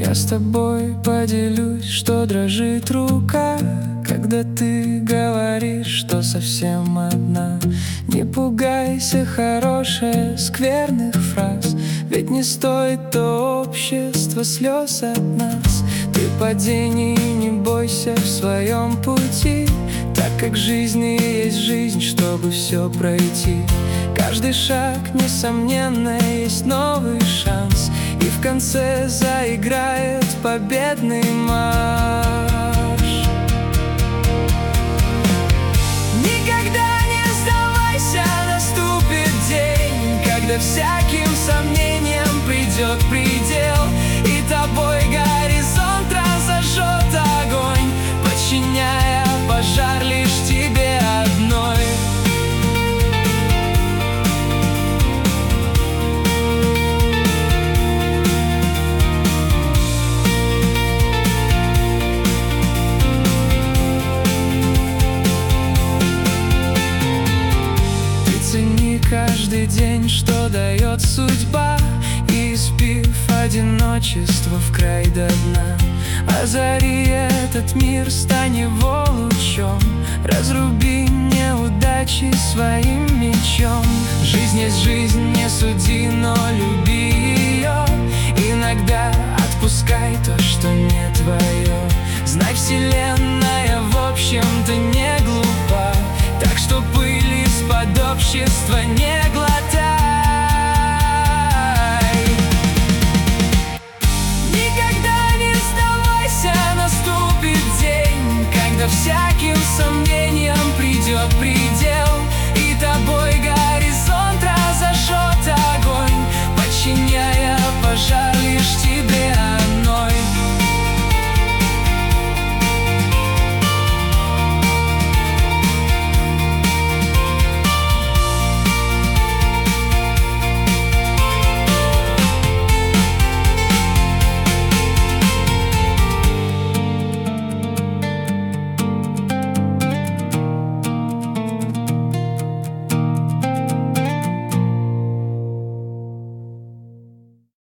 Я с тобой поделюсь, что дрожит рука, когда ты говоришь, что совсем одна. Не пугайся, хорошая, скверных фраз, ведь не стоит то общество слез от нас. Ты падений не бойся в своем пути, так как жизнь и есть жизнь, чтобы все пройти. Каждый шаг, несомненно, есть новый шанс, и в конце заиграет победный марш. Никогда не сдавайся, наступит день, когда всяким сомнениям придет предел, и тобой горизонт разожжет огонь, подчиняя пожар лишь тебе одной. Каждый день, что дает судьба, и испив одиночество в край до дна. Озари этот мир, стань его лучом, разруби неудачи своим мечом. Жизнь есть жизнь, не суди, но люби ее. Иногда отпускай то, что не твое. Знай, вселенная в общем-то не глупа, так что пыль из-под общества не глотай. Никогда не сдавайся, наступит день, когда всяким сомнениям придет предел.